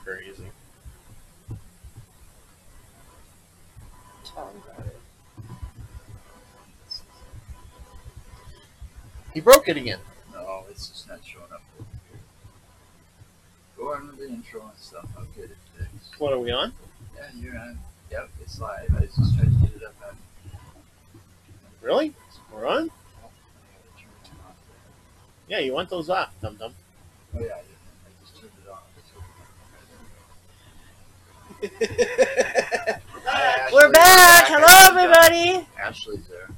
crazy. He broke it again. No, it's just not showing up. Go on with the intro and stuff. I'll get it fixed. What are we on? Yeah, you're on. Yep, it's live. I just tried to get it up on. Really? We're on? Oh, I gotta turn it off Yeah, you want those off, Dum Dum. there. Oh yeah, I just turned it off. We're back. Hello, everybody. Ashley's there.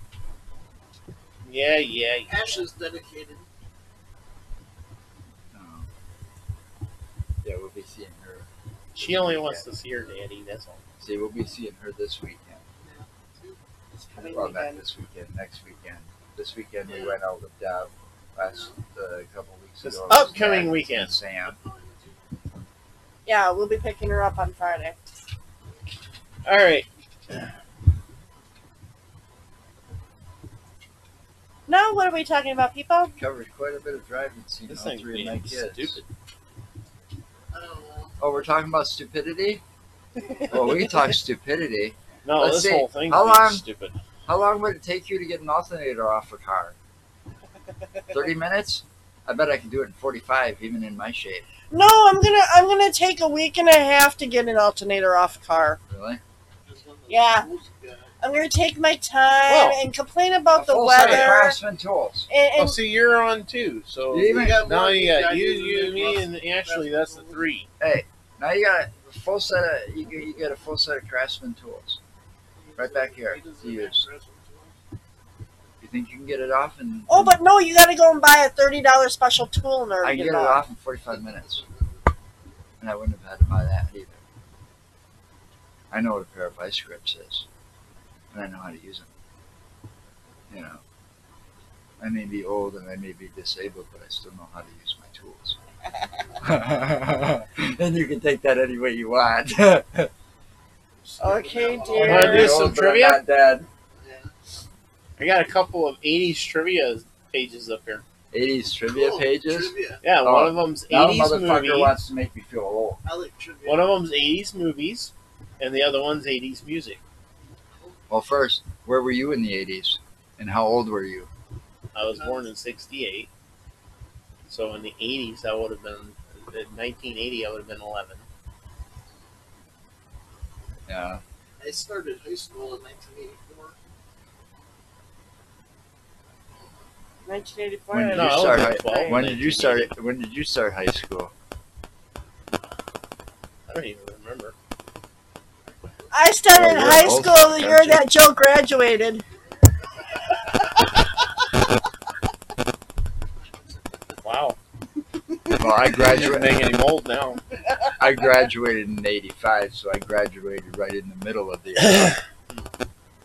Yeah. Ashley's dedicated. Yeah, we'll be seeing her. She only wants to see her daddy, that's all. See, we'll be seeing her this weekend. Well, not this weekend. Next weekend. This weekend we went out with Dad last couple weeks This ago. upcoming Matt weekend. and Sam. Yeah, we'll be picking her up on Friday. All right. Now, what are we talking about, people? Covered quite a bit of driving scene. This All thing's three of my being kids. stupid. I don't know. Oh, we're talking about stupidity? Well, we can talk stupidity. No, Let's this see. whole thing's How being long- stupid. How long would it take you to get an alternator off a car? 30 minutes? I bet I can do it in 45, even in my shape. No, I'm gonna take a week and a half to get an alternator off a car. Really? Just one of those Yeah. tools you got. I'm gonna take my time Well, and complain about the full set of weather. Craftsman tools. Oh, And see, you're on two. So You even got now one, you got guys you, using me, it, and Ashley. That's the three. Now you got a full set of you get a full set of Craftsman tools. Right back here He doesn't to use. have Craftsman tools. You think you can get it off in? oh, but no, you gotta go and buy a $30 special tool in order I to can get get it it off. off in 45 minutes, and I wouldn't have had to buy that either. I know what a pair of vice grips is, and I know how to use them. You know, I may be old and I may be disabled, but I still know how to use my tools. And you can take that any way you want. Okay, Wanna dear. do some trivia? I'm not dead. Yeah. I got a couple of '80s trivia pages up here. 80s trivia Cool. pages. Trivia. Yeah, Oh, one of them's Now the 80s motherfucker movies. wants to make me feel old. I like trivia. One of them's 80s movies, and the other one's 80s music. Well, first, where were you in the 80s? And how old were you? I was born in '68, so in the '80s I would have been. In 1980, I would have been 11. Yeah. I started high school in 1984. 1984. When did No, you I was start? like 12 When in did you start? 1980. When did you start high school? I don't even remember. I started Oh, you're high old, school the year aren't you? that Joe graduated. Wow, Well, I you're graduated. making him old now. I graduated in '85, so I graduated right in the middle of the year.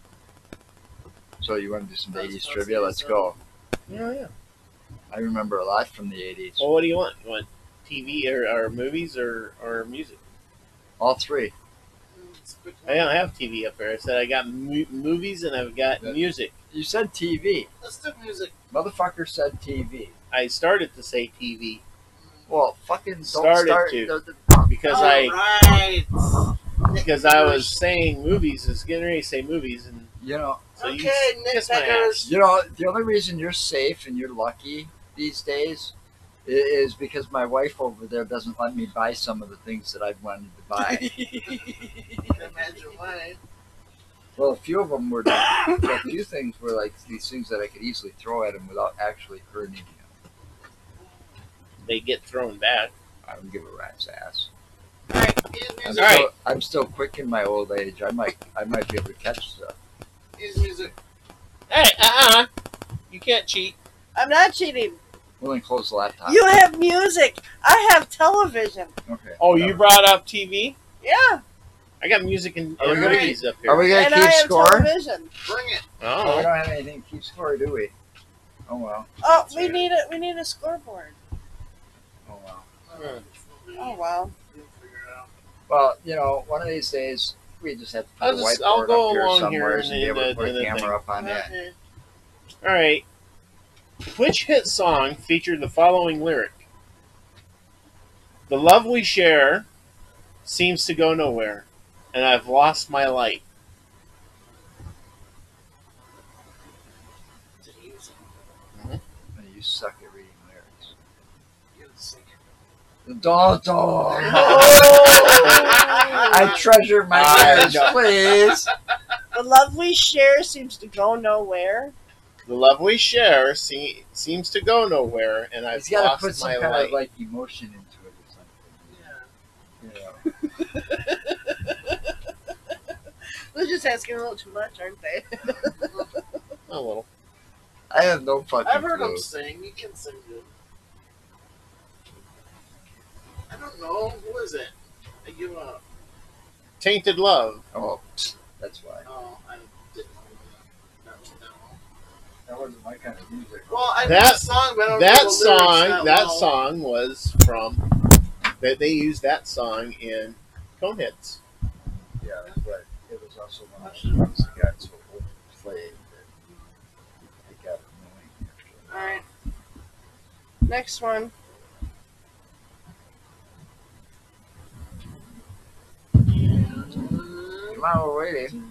So you want to do some '80s trivia? Let's go. Yeah. I remember a lot from the '80s. Well, what do you want? You want TV or movies or music? All three. I don't have TV up there. I said I got movies and I've got music. You said TV. Let's do music. Motherfucker said TV. I started to say TV Well, fucking don't Started start. to. the- because Alright. I was saying movies. I was getting ready to say movies, and You know. so Okay, you kiss my ass. You know, the only reason you're safe and you're lucky these days is because my wife over there doesn't let me buy some of the things that I've wanted to buy. Imagine why. Well, a few of them were, a few things were like these things that I could easily throw at him without actually hurting him. They get thrown back. I don't give a rat's ass. Alright, here's I'm, music. All right. still, I'm still quick in my old age. I might be able to catch stuff. Here's music. Hey, you can't cheat. I'm not cheating. We'll then close the laptop. You have music. I have television. Okay. Oh, whatever. you brought up TV. Yeah, I got music and Are we gonna movies up here. Are we gonna and keep I have score? television. Bring it. Oh, we Oh, don't have anything to keep score, do we? Oh well. Oh, we need a scoreboard. Oh well. Oh wow. You'll figure it out. Well, you know, one of these days we just have to put I'll a whiteboard go up here along somewhere here and be able to put in a the camera thing. up on that. Okay. all right. Which hit song featured the following lyric? The love we share seems to go nowhere, and I've lost my light. Did he use Man, you suck at reading lyrics. it? Sing it. Don't. Oh. I treasure my I lyrics, know. please. The love we share seems to go nowhere. The love we share seems to go nowhere, and I've He's got to lost put some my kind light. of like emotion into it or something. Yeah. You know. They're just asking a little too much, aren't they? A little. I have no fucking I've heard clue. him sing. He can sing good. I don't know. Who is it? I give up. Tainted Love. Oh, that's why. Oh, I didn't know that. That one. That wasn't my kind of music. Well, I know That- the song, but I don't That know the lyrics song, that well. song was from. They used that song in Coneheads. Yeah, but it was also one of those songs that got so overplayed that it got annoying. All right. Next one. Come on, we're waiting.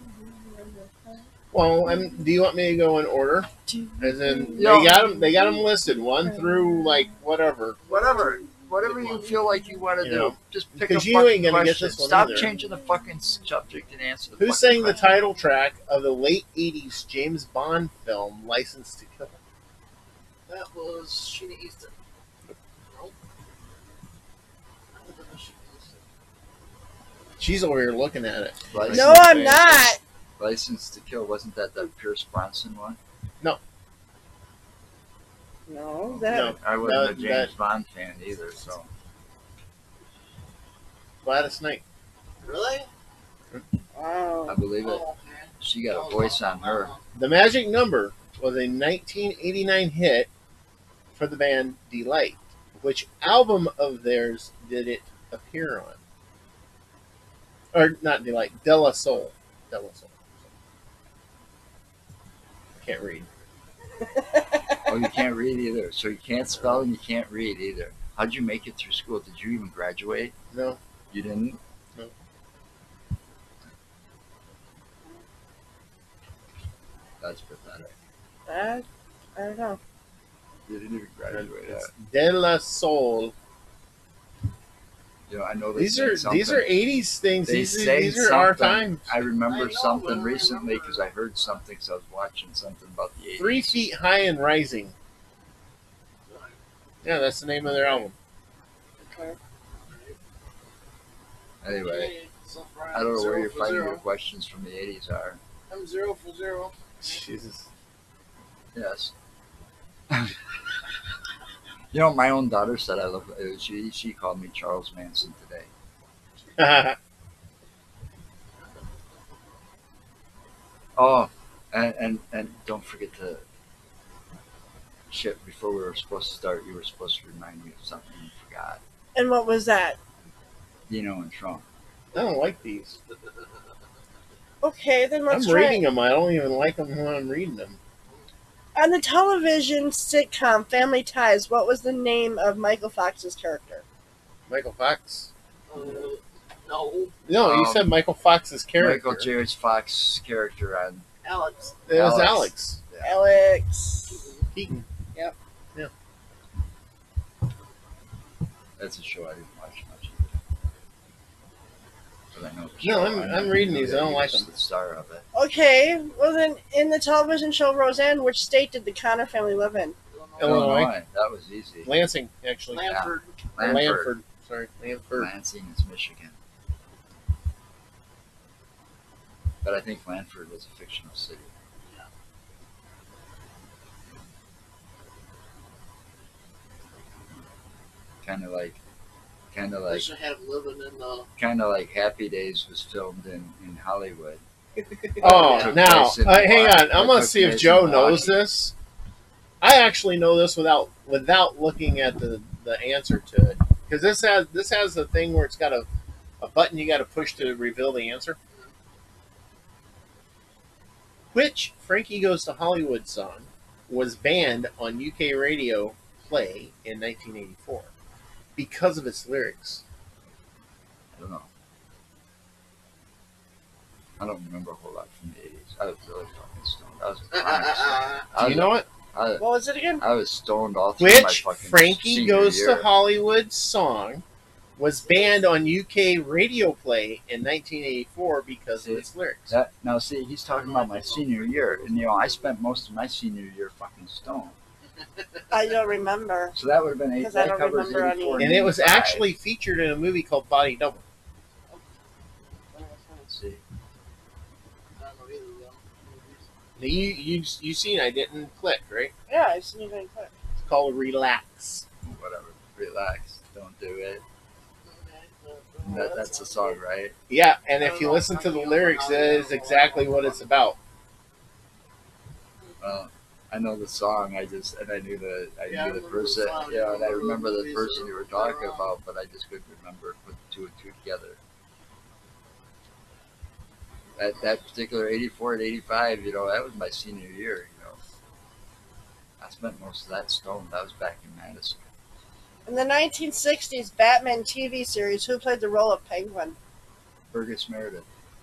Well, do you want me to go in order? As in, Yeah. they got them listed 1 through like whatever. Whatever you feel like you want to You do. know, Just pick a because you fucking ain't gonna get question. this one Stop either. changing the fucking subject and answer the Who fucking sang the question. title track of the late '80s James Bond film *License to Kill*? That was Sheena Easton. Nope. I don't know Sheena Easton. She's over here looking at it. License No, I'm not. License to Kill, wasn't that the Pierce Bronson one? No, that. No, I wasn't a That- James Bond fan either, so. Gladys Knight. Really? I Wow. believe it. Oh, okay. She got a voice on her. The Magic Number was a 1989 hit for the band Delight. Which album of theirs did it appear on? Or not Delight, De La Soul. De La Soul. Can't read. Oh, you can't read either. So you can't spell and you can't read either. How'd you make it through school? Did you even graduate? No. You didn't? No. That's pathetic. I don't know. You didn't even graduate. It's De La Soul. You know, I know they These sang are something. 80s things. They These sang are our something. time. I remember I know, something but I recently remember. because I heard something because I was watching something about the 80s. 3 Feet High and Rising. Yeah, that's the name of their album. Okay. Anyway, Okay, so far I don't know where 0 you're for finding 0. your questions from the 80s are. I'm 0 for 0. Jesus. Yes. You know, my own daughter said I look. She called me Charles Manson today. Oh, and don't forget to. Shit! Before we were supposed to start, you were supposed to remind me of something you forgot. And what was that? Dino and Trump. I don't like these. Okay, then let's I'm try. reading them. I don't even like them when I'm reading them. On the television sitcom Family Ties, what was the name of Michael Fox's character? Michael Fox. No. No, you Um, said Michael Fox's character. Michael J. Fox character on. Alex. It was Alex. Alex Alex. Keaton. That's a show I didn't watch much. But I know the No, show. I'm reading know these. that I don't he like was them. The star of it. Okay, well then, in the television show Roseanne, which state did the Connor family live in? Illinois. That was easy. Lansing, actually. Lanford. Lanford. Sorry, Lanford. Lansing is Michigan. But I think Lanford was a fictional city. Kind of like They should have living in the. Happy Days was filmed in Hollywood. Oh, Took now, place in hang Milwaukee. on. I'm That going to took see if place Joe in knows Milwaukee. this. I actually know this without looking at the answer to it. Because this has a thing where it's got a button you got to push to reveal the answer. Which Frankie Goes to Hollywood song was banned on UK radio play in 1984 because of its lyrics. I don't know. I don't remember a whole lot from the 80s. I was really fucking stoned. I was chronic stoned. Do you know what? I, What was it again? I was stoned all through my Which fucking Frankie senior Goes year. to Hollywood song was banned on UK radio play in 1984 because of its lyrics. Now, see, he's talking about my senior year, and I spent most of my senior year fucking stoned. I don't remember. So that would have been Because I don't covers remember 84 any- And it was 85. actually featured in a movie called Body Double. Let's see. I don't know either of them movies. You seen I didn't click, right? Yeah, I've seen it in clip. It's called Relax. Whatever. Relax. Don't do it. Okay, That's the song, right? Yeah, and if you listen to the lyrics, that is exactly what it's about. Well, I know the song. I knew the person. Yeah, and I remember the person you were talking about, but I just couldn't remember putting two and two together. That particular 84 and 85, that was my senior year. I spent most of that stoned. That was back in Madison. In the 1960s Batman TV series, who played the role of Penguin? Burgess Meredith.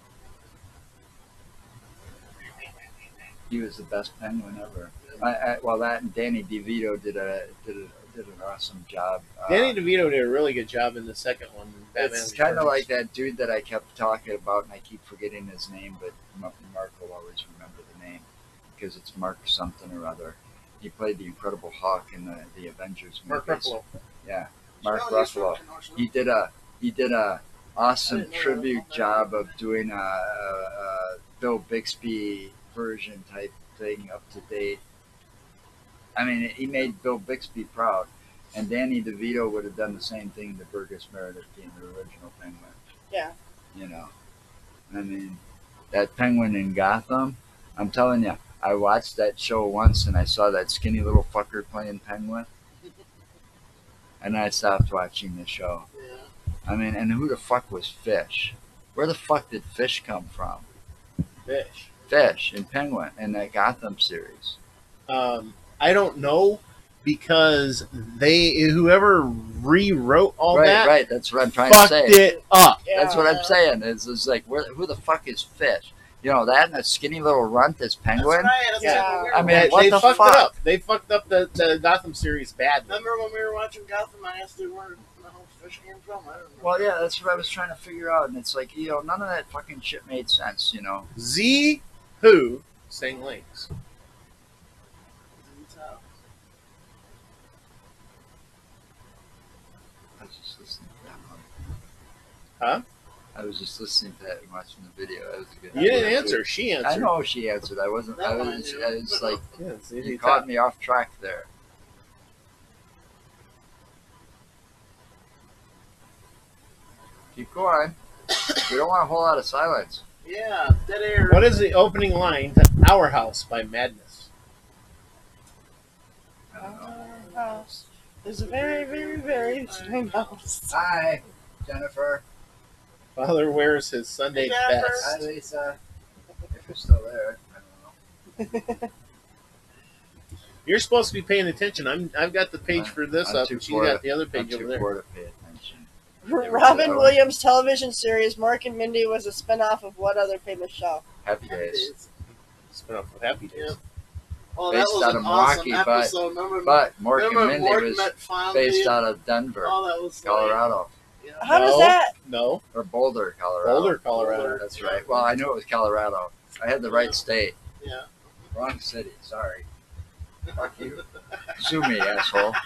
He was the best Penguin ever. That and Danny DeVito did an awesome job. Danny DeVito did a really good job in the second one. Batman It's kind of Returns. like that dude that I kept talking about, and I keep forgetting his name, but Mark will always remember the name because it's Mark something or other. He played the Incredible Hulk in the Avengers Mark movies. Ruffalo. Yeah, Mark Ruffalo. He did a awesome tribute job of doing a Bill Bixby version type thing, up to date. I mean, he made Bill Bixby proud, and Danny DeVito would have done the same thing to Burgess Meredith being the original Penguin. Yeah. I mean, that Penguin in Gotham, I'm telling you, I watched that show once and I saw that skinny little fucker playing Penguin, and I stopped watching the show. Yeah. I mean, and who the fuck was Fish? Where the fuck did Fish come from? Fish. Fish in Penguin in that Gotham series. I don't know because whoever rewrote all that Right. That's what I'm trying to fucked say. it up. That's what I'm saying. It's like, who the fuck is Fish? That and a skinny little runt is Penguin. That's right. That's Yeah. what we were I mean, They, what they the fucked fuck? it up. They fucked up the Gotham series badly. Remember when we were watching Gotham? I asked you where the whole fish came from. I don't know. Well, yeah, that's what I was trying to figure out, and it's like, none of that fucking shit made sense. Z Who sang Links. I was just listening to that one. Huh? I was just listening to that and watching the video. That was a good. You didn't answer. She answered. I know she answered. I wasn't. That I one was. I knew. I was like, Yeah, Z you Who caught Top. me off track there. Keep going. We don't want a whole lot of silence. Yeah, dead air. What is the opening line to Our House by Madness? I don't know. Our house is a very, very, very tiny house. Hi, Jennifer. Father wears his Sunday Jennifer. best. Hi, Lisa. If you're still there, I don't know. You're supposed to be paying attention. I've got the page for this I'm up, too and she's poor got the other I'm page too over there. poor to pay attention. Robin Williams' television series Mork and Mindy was a spin-off of what other famous show? Happy Days. Spin off with Happy Days. Yeah. Oh, that Based was out an of awesome Milwaukee, but- episode. Remember, But Mork and remember Mindy Mork was met Fonzie? based out of Denver, Oh, that was Colorado, Yeah. How does No. that? No, or Boulder, Colorado. Boulder, Colorado. That's right. Well, I knew it was Colorado. I had the right state. Yeah. Wrong city. Sorry. Fuck you. Sue me, asshole.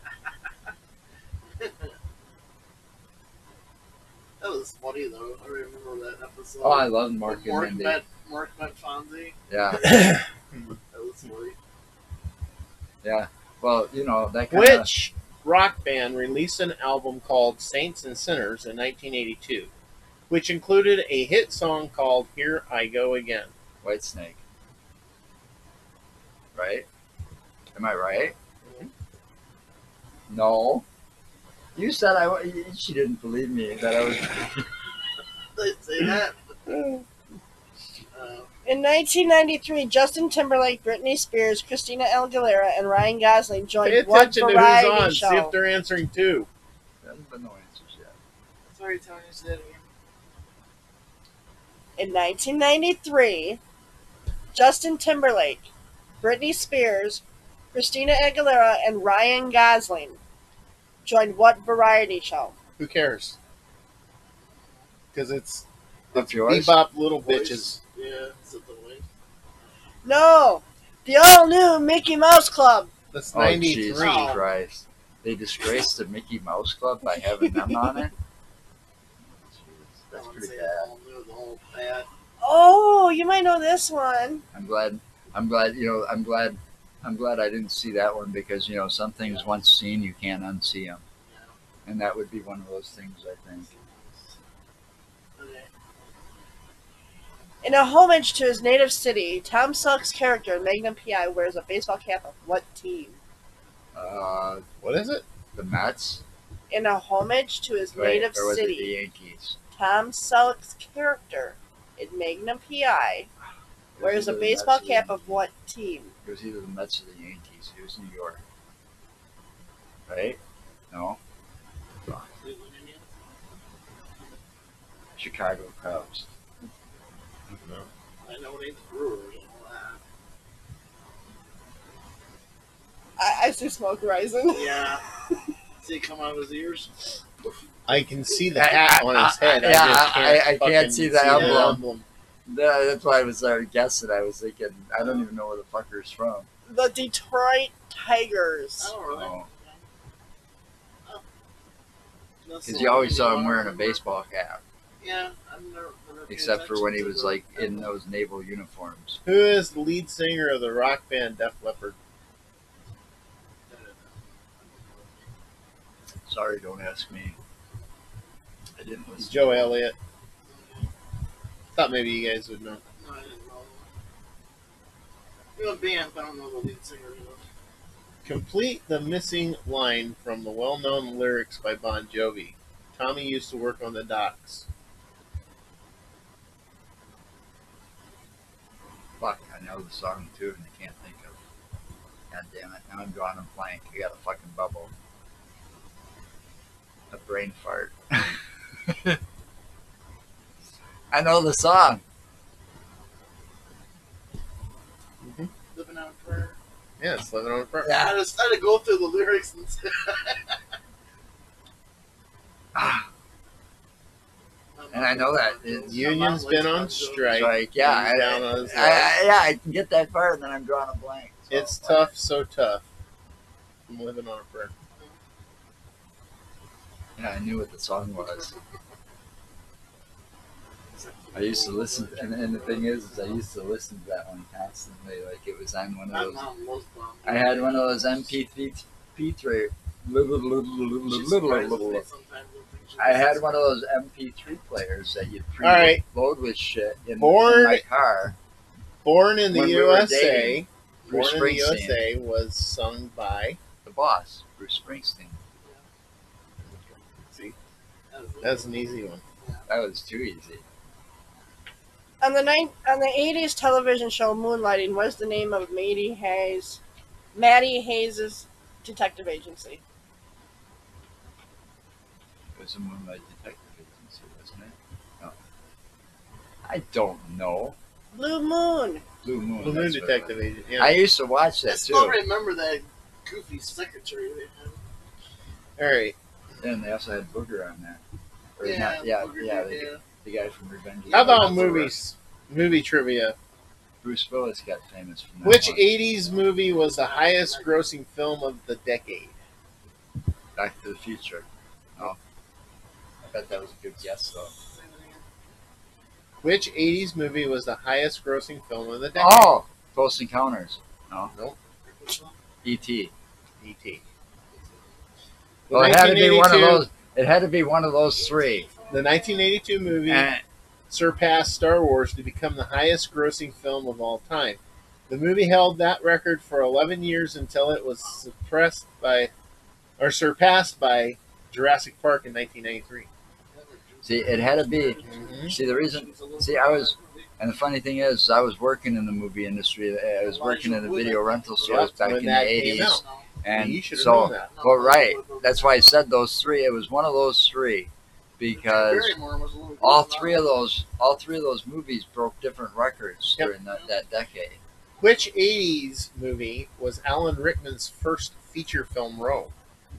That was funny though. I remember that episode. Oh, I love Mork and Mindy. Mark met Fonzie. Yeah. That was funny. Yeah. Well, that kind of. Which rock band released an album called Saints and Sinners in 1982, which included a hit song called Here I Go Again? White Snake. Right? Am I right? No. You said she didn't believe me that I was. They say that. In 1993, Justin Timberlake, Britney Spears, Christina Aguilera, and Ryan Gosling Pay joined what attention to who's variety on. show? See if they're answering too. There hasn't been no answers yet. That's Sorry, Tony. Say that again. In 1993, Justin Timberlake, Britney Spears, Christina Aguilera, and Ryan Gosling joined what variety show? Who cares? Because it's Up yours? Bebop Little Voice. Bitches. Yeah, it's at the way. No, the all-new Mickey Mouse Club. That's Oh, 93. Jesus Christ. They disgraced the Mickey Mouse Club by having them on it? Jeez, that's I wouldn't pretty say bad. the whole new, the whole bad. Oh, you might know this one. I'm glad I didn't see that one because, some things once seen, you can't unsee them. Yeah. And that would be one of those things, I think. Okay. In a homage to his native city, Tom Selleck's character in Magnum P.I. wears a baseball cap of what team? What is it? The Mets? In a homage to his Right, native or was it the city, Yankees? Tom Selleck's character in Magnum P.I. It was wears a either the baseball Mets or the cap of what team? It was either the Mets or the Yankees. It was New York. Right? No? Cleveland Indians? Chicago Cubs. No. I know it ain't the Brewers and all I see smoke rising. that. Yeah. See it come out of his ears? I can see the hat on his head. yeah, I just can't I can't fucking see the emblem. emblem. That's why I was guessing. I was thinking, I don't even know where the fucker's from. The Detroit I Tigers. don't really. Oh. That's Because the you only always saw thing him I wearing a remember. baseball cap. Yeah, I've never paid Except for attention when he to was the in emblem. those naval uniforms. Who is the lead singer of the rock band Def Leppard? Sorry, don't ask me. I didn't It's listen. Joe Elliott. Thought maybe you guys would know. No, I didn't know. You know band, but I don't know the lead singer. You know. Complete the missing line from the well-known lyrics by Bon Jovi. Tommy used to work on the docks. Fuck, I know the song too, and I can't think of it. God damn it, now I'm drawing a blank. I got a fucking bubble. A brain fart. I know the song. Living out a prayer. Yeah, it's Living on a Prayer. Yeah. I just had to go through the lyrics and Ah, and I know that. It's Union's been on strike. like, yeah, He's down on his luck. I can get that far, and then I'm drawing a blank. So, It's tough, so tough. I'm living on a prayer. Yeah, I knew what the song was. I used to listen, and the thing is I used to listen to that one constantly. Like it was on one My of those. mom loves Bon Jovi. I had one of those MP3. She surprises me sometimes with things she I had listens one of those MP3 players that you'd All right. load with shit in Born- my car. Born in the When we were USA. dating, Born Bruce in the Springsteen. USA was sung by. The boss, Bruce Springsteen. See, to. That is that's an easy one. That was too easy. On the 80s television show Moonlighting, what is the name of Maddie Hayes' detective agency? It was a Moonlight Detective Agency, wasn't it? No. I don't know. Blue Moon. Blue Moon. Blue Moon that's what it Detective was. Agent. Yeah. I used to watch I that still too. remember that goofy secretary they had. All right. And they also had Booger on there. Or Yeah, not, yeah, Booger yeah, did, the guy from Revenge of How the about Nerds. movies? Movie trivia. Bruce Willis got famous from that Which one. 80s movie was the highest grossing film of the decade? Back to the Future. Oh. I bet that was a good guess, though. Which 80s movie was the highest grossing film of the decade? Oh! Close Encounters. No. Nope. E.T. E.T. Well, it had to be one of 1982 those. It had to be one of those three. The 1982 movie And surpassed Star Wars to become the highest grossing film of all time. The movie held that record for 11 years until it was surpassed by Jurassic Park in 1993. see, it had to be. Mhm. See, the reason. See, and the funny thing is, I was working in the movie industry. I was working in the video rental stores Yep, back when in the that came 80s. out. And You should have so, known that. well, right. That's why I said those three. It was one of those three because Barrymore was a little all goofy. three of those movies broke different records Yep. during that decade. Which 80s movie was Alan Rickman's first feature film role?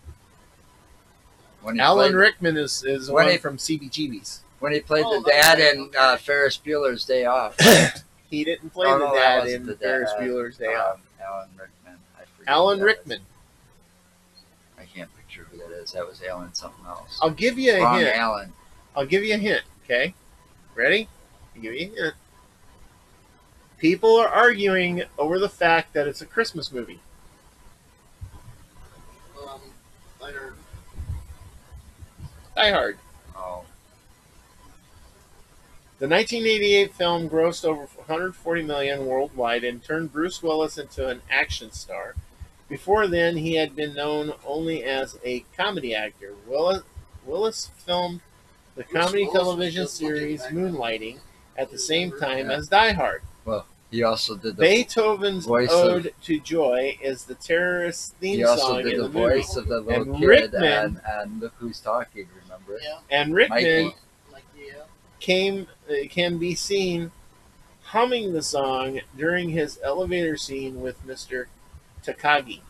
When he Alan played, Rickman is the when one he- from CBGB's. when he played Oh, the dad that's in right, okay. Ferris Bueller's Day Off. He didn't play Oh, the no, that dad wasn't in the dad. Ferris Bueller's Day Off. Alan Rickman. I forget Alan who that is. Rickman. I can't picture who that is. That was Alan something else. I'll give you a Wrong hint. Alan. I'll give you a hint, okay? Ready? I'll give you a hint. People are arguing over the fact that it's a Christmas movie. I heard. Die Hard. Oh, The 1988 film grossed over 140 million worldwide and turned Bruce Willis into an action star. Before then, he had been known only as a comedy actor. Willis filmed the Bruce comedy Willis was television just looking series back then. Moonlighting at the same time Yeah. as Die Hard. he also did the Beethoven's voice Ode to Joy is the terrorist theme he also song did in the the movie. voice of the little And kid Rickman- and Look Who's Talking. Remember it? Yeah, And Rickman Mikey. like yeah. can be seen humming the song during his elevator scene with Mr. Takagi.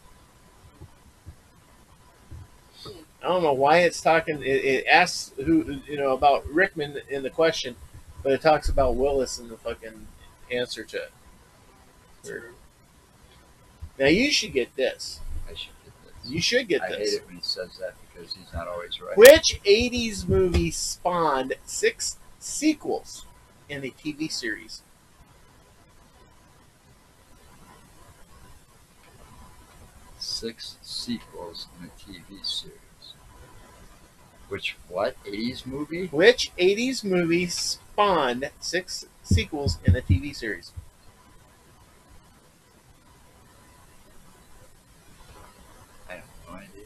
I don't know why it's talking. It asks who about Rickman in the question, but it talks about Willis in the fucking answer to it. Weird. Now you should get this. I should get this. You should get I hate this. it when he says that because he's not always right. Which 80s movie spawned 6 sequels in a TV series? Six sequels in a TV series. Which what? 80s movie? Which 80s movie spawned 6 sequels in a TV series? I have no idea.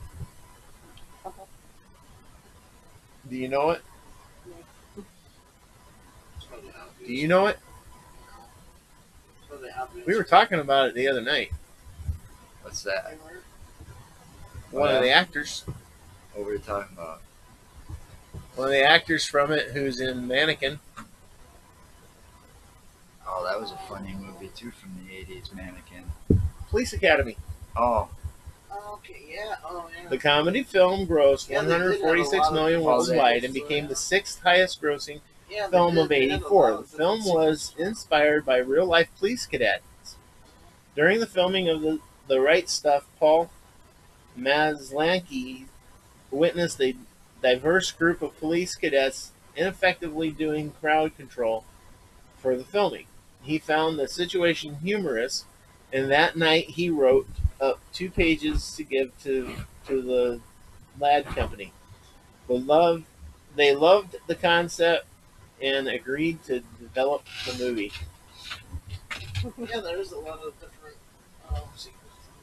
Do you know it? It's probably obvious. Do you know it? It's probably obvious. We were talking about it the other night. What's that? One of the actors. What were you talking about? One of the actors from it who's in Mannequin. Oh, that was a funny movie too from the 80s, Mannequin. Police Academy. Oh, Okay, yeah. Oh, yeah. The comedy film grossed Yeah, they did have a 146 lot of million sequels, worldwide and so, became yeah. the 6th highest grossing Yeah, they film did. of They had a lot 84. of The film different was inspired by real life police cadets. During the filming of the Right Stuff, Paul Maslansky witnessed a diverse group of police cadets ineffectively doing crowd control for the filming. He found the situation humorous, and that night he wrote up 2 pages to give to the Lad Company. They loved the concept and agreed to develop the movie. Yeah, there's a lot of different sequels.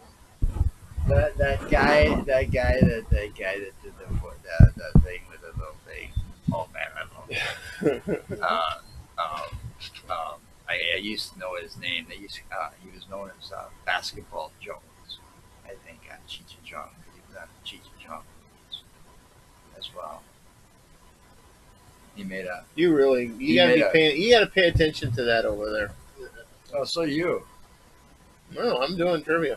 that guy that did the thing with the little thing. Oh man, I love it. I used to know his name. He was known as Basketball Jones. I think on Cheech and Chong, because he was on the Cheech and Chong movies as well. He made a. You He gotta made be a- paying. You gotta pay attention to that over there. Oh, so you. No, I'm doing trivia.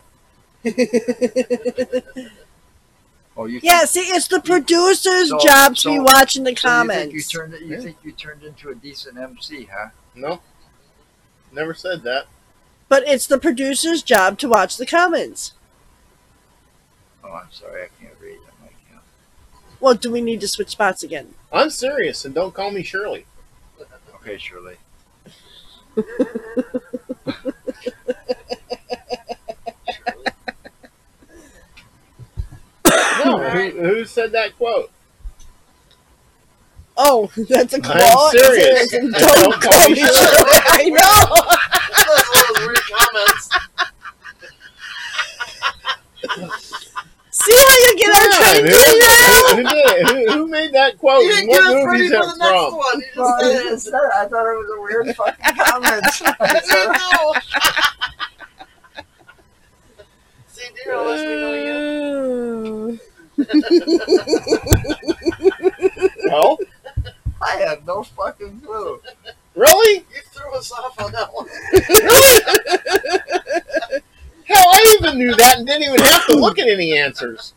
Oh, you. Yeah, see, it's the producer's So- job to be so- watching the So comments. you think you turned into a decent MC, huh? Nope. Never said that. But it's the producer's job to watch the comments. Oh, I'm sorry, I can't read. I'm like, you know. Well, do we need to switch spots again? I'm serious, and don't call me Shirley. Okay, Shirley. No, who said that quote? Oh, that's a quote. I'm serious. And Don't don't call call me me Shirley. Shirley. I know. That's all those weird comments. See how you get our Yeah, train who did it? Who made that quote? You And didn't what get us ready movies for it the next from? one. You just said it. I thought it was a weird fucking comment. I know. See, dear, unless we know you. fucking clue. Really? You threw us off on that one. Hell, I even knew that and didn't even have to look at any answers.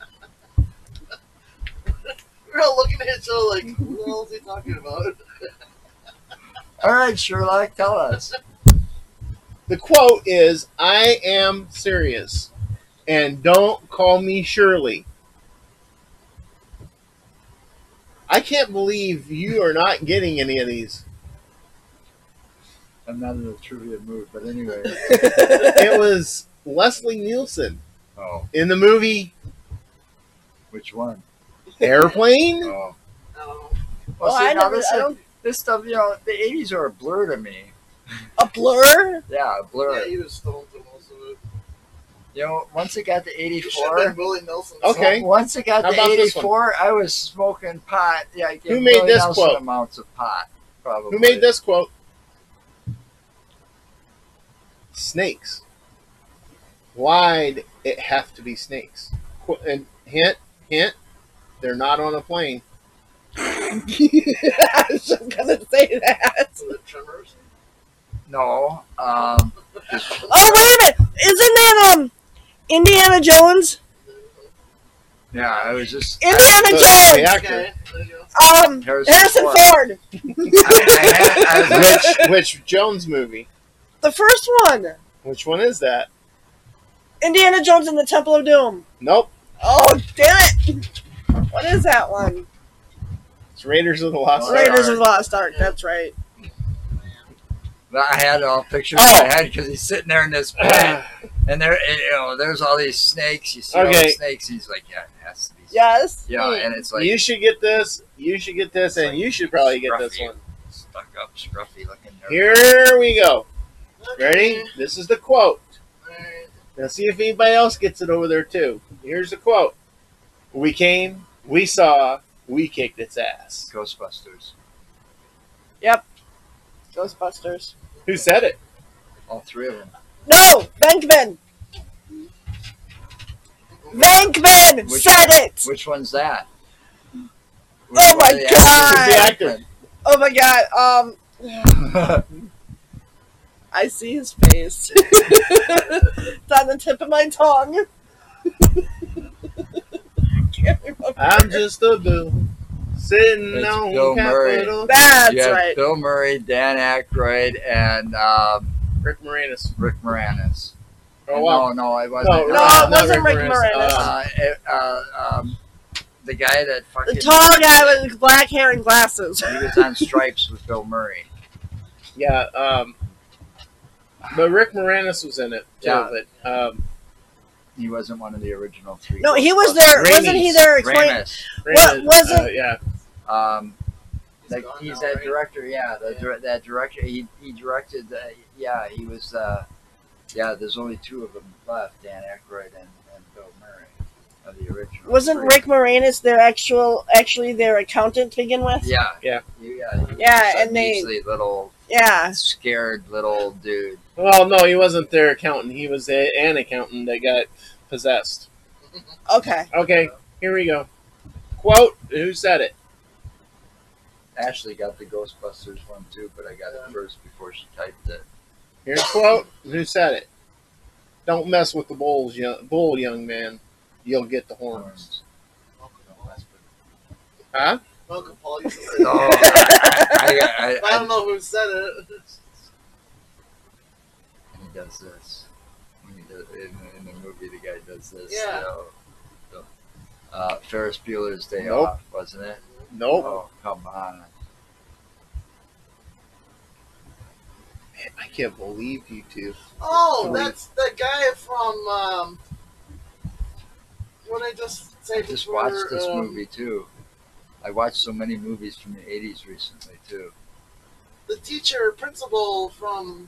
We're all looking at each other like, who the hell is he talking about? All right, Sherlock, tell us. The quote is, "I am serious, and don't call me Shirley." I can't believe you are not getting any of these. I'm not in a trivia mood, but anyway. It was Leslie Nielsen Oh, in the movie which one? Airplane. Oh. No. Well, Well, see, I now never- this, I don't- this stuff, you know, the 80s are a blur to me. A blur? Yeah, a blur. Yeah, he was stoned to most of it. You know, once it got to You should have been 84, Willie Nelson. Okay. once it got How to about this one? 84, I was smoking pot. Yeah, I Who made this quote? Amounts of pot, probably. Who made this quote? Snakes. Why'd it have to be snakes? And hint, they're not on a plane. I was just gonna say that. For the Tremors. No. Oh wait a minute! Isn't that Indiana Jones? Yeah, I was just. Indiana The Jones! actor. Okay, there you go. Harrison Ford. I was Which Jones movie? The first one. Which one is that? Indiana Jones and the Temple of Doom. Nope. Oh, damn it! What is that one? It's Raiders of the Lost Right. Ark. Raiders of the Lost Ark, that's right. I had all pictures Oh. in my head because he's sitting there in this bed, and there, you know, there's all these snakes. You see all Okay. the snakes. He's like, yeah, it has to be. Yes? Yeah, and it's like You should get this. You should get this, and you should probably get this scruffy, one. Stuck up, scruffy looking. Here we go. Ready? Okay. This is the quote. Alright. Now see if anybody else gets it over there too. Here's the quote. We came, we saw, we kicked its ass. Ghostbusters. Ghostbusters. Who said it? All three of them. No! Venkman! Venkman Which- said it! Which one's that? Oh my God. The actor. Oh my god, I see his face. It's on the tip of my tongue. Can't remember. I'm just a bill sitting It's on Bill Murray. Capitol. That's You have right. Bill Murray, Dan Aykroyd, and Rick Moranis. Rick Moranis. Oh wow. No, it wasn't. No, it not wasn't Rick Moranis. Moranis. The guy that fucking The tall guy with black hair and glasses. he was on Stripes with Bill Murray. Yeah. But Rick Moranis was in it too. Yeah. But He wasn't one of the original three. No, he was Ghostbusters. there. Wasn't he there? Explain. Ramis. What was it? Yeah. He's gone He's now, that right? director. Yeah, Yeah. that director. He directed. Yeah, he was. Yeah, there's only two of them left: Dan Aykroyd and Bill Murray of the original. Wasn't three. Rick Moranis their actually their accountant to begin with? Yeah. Yeah. Yeah. Yeah, He's a and they- measly little Yeah. scared little dude. Well, no, he wasn't their accountant. He was an accountant that got possessed. Okay. Okay, here we go. Quote, who said it? Ashley got the Ghostbusters one too, but I got it first before she typed it. Here's a quote, who said it? Don't mess with the bull, young man. You'll get the horns. Huh? Uncle Paul used to say No, that. I I don't know who said it. he does this. When he does, in the movie, the guy does this. Yeah. You know. Ferris Bueller's Day Nope. Off, wasn't it? Nope. Oh, come on. Man, I can't believe you two. Oh, Three. that's the guy from. What I just say I just before, watched this movie too. I watched so many movies from the 80s recently too. The teacher, principal from.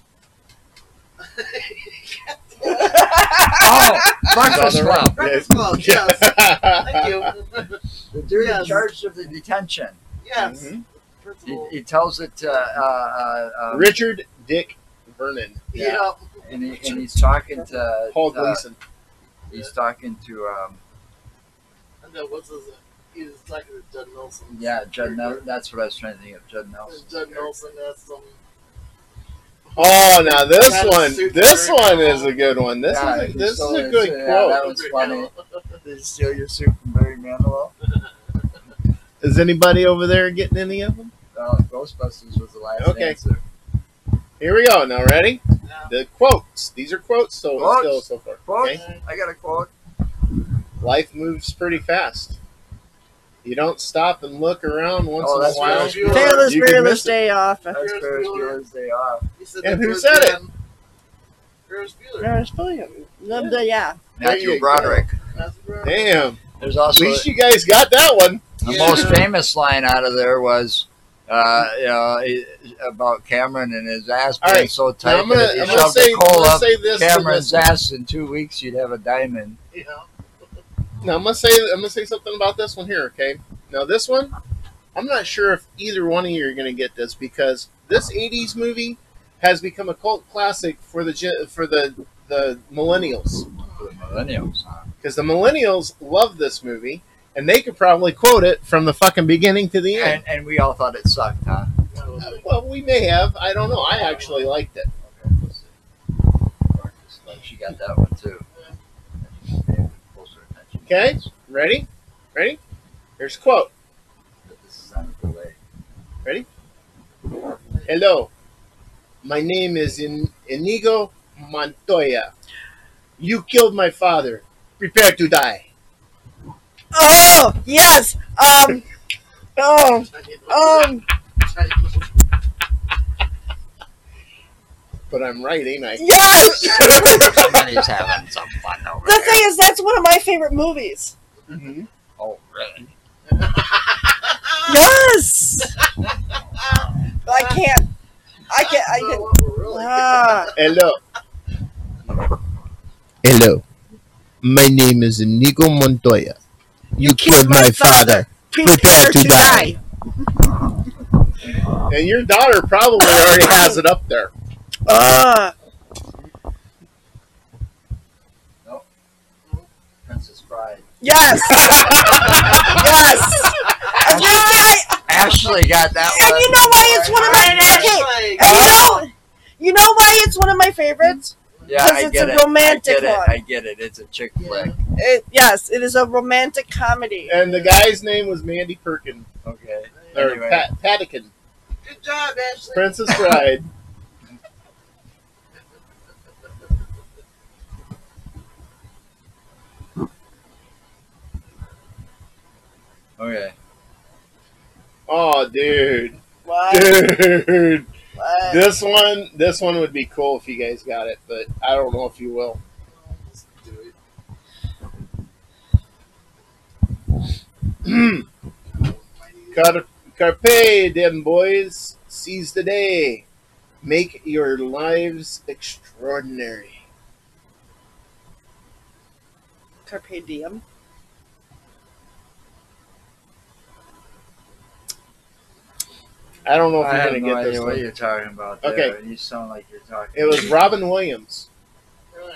Oh, Breakfast Another- Club. Breakfast Club, yes. Thank you. The dude in Yes. charge of the detention. Yes. Mhm. Principal. He tells it to Richard Dick Vernon. Yeah. and he's talking to Paul Gleason. he's talking to And then what's his he was talking to Judd Nelson. Yeah, Judd Nelson. That's what I was trying to think of. Judd Nelson. Judd Nelson has some. Oh, now this That one, suit this very one well. is a good one. This Yeah, is he this is stole a his good suit. Yeah, quote. that was funny. Did you steal your suit from Barry Manilow? Is anybody over there getting any of them? Ghostbusters was the last Okay. answer. Here we go. Now ready? Yeah. The quotes. These are quotes. So Quotes? still so far. Quotes? Okay? I got a quote. Life moves pretty fast. You don't stop and look around once Oh, in a that's while. Ferris Bueller. Taylor's You could fearless miss it. day off. That's Ferris Ferris Bueller. Bueller's Day Off. He said And that who to said it? Dan. Ferris Bueller. Ferris Bueller. Yeah. Matthew you Broderick. That's right. Damn. There's At also least you guys got that one. the Yeah. most famous line out of there was, about Cameron and his ass All being right. so Now, tight I'm gonna, that if you I'm gonna shoved say, a coal up this. to Cameron's this. ass in 2 weeks, you'd have a diamond. Yeah. Now I'm gonna say something about this one here. Okay. Now this one, I'm not sure if either one of you are gonna get this because this '80s movie has become a cult classic for the millennials. For the millennials. Because the millennials love this movie, and they could probably quote it from the fucking beginning to the end. And we all thought it sucked, huh? Well, we may have. I don't know. I actually liked it. Okay, we'll see. She got that one too. Pay closer attention. Okay. Ready? Ready? Here's a quote. This is on the delay. Hello. My name is Inigo Montoya. You killed my father. Prepare to die. Oh yes. But I'm right, ain't I? Yes. Somebody's having some fun over The thing is, that's one of my favorite movies. Mm-hmm. Oh, really? Yes. I can't. I can. Really? Hello. Hello. My name is Inigo Montoya. You killed my father. Prepare to die. And your daughter probably already has it up there. Princess Bride. Yes. Yes. I was gonna say, Ashley got that and one. you know why it's one of my Ashley. and you know why it's one of my favorites? Yeah, Because I it's get a it. romantic I get one. it. I get it. It's a chick flick. Yes, it is a romantic comedy. And the guy's name was Mandy Perkin. Okay. Or Anyway. Patikin. Good job, Ashley. Princess Bride. Okay. Oh, dude. What? Dude. What? This one would be cool if you guys got it, but I don't know if you will. Let's do it. Carpe diem, boys. Seize the day. Make your lives extraordinary. Carpe diem. I don't know if I you're have going to no get this idea what one. you're talking about there. Okay. You sound like you're talking. It was Robin Williams. Really?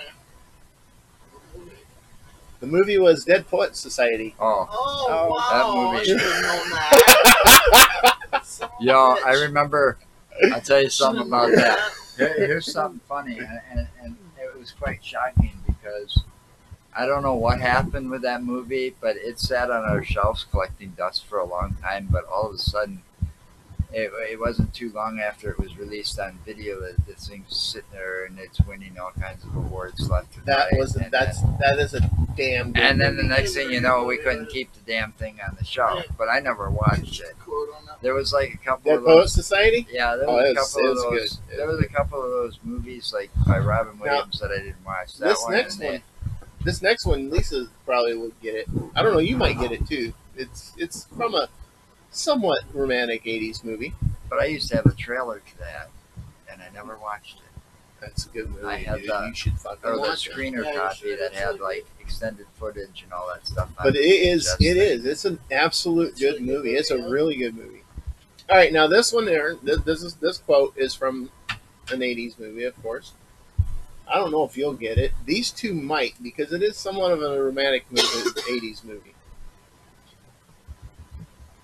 The movie was Dead Poets Society. Oh. Oh, Oh, wow. that movie. I should have known that. Son of a Yo, I bitch. remember. I'll tell you something Should've about known that. Here's something funny, and it was quite shocking because I don't know what happened with that movie, but it sat on our shelves collecting dust for a long time. But all of a sudden, it wasn't too long after it was released on video that this thing's sitting there and it's winning all kinds of awards left and That right. was And that is a damn good And then the movie. next thing you know, we couldn't keep the damn thing on the shelf. But I never watched it. Quote on that. There was like a couple Dead of Poets those. Society? Yeah, there Oh, was a it was- couple it of was those. good. There was a couple of those movies like by Robin Williams that I didn't watch. That This one next and This next one, Lisa probably would get it. I don't know, you might get it too. It's from a somewhat romantic 80s movie. but I used to have a trailer to that, and I never watched it. That's a good movie, I have dude. the- You should fucking Or the watch it. screener Yeah, you copy should. that It's had really like extended footage and all that stuff. on But it is, Just it like- is. It's an absolute It's good really good movie. It's a movie, yeah. really good movie. All right, now this one there, this quote is from an 80s movie, of course. I don't know if you'll get it. These two might, because it is somewhat of a romantic movie, 80s movie.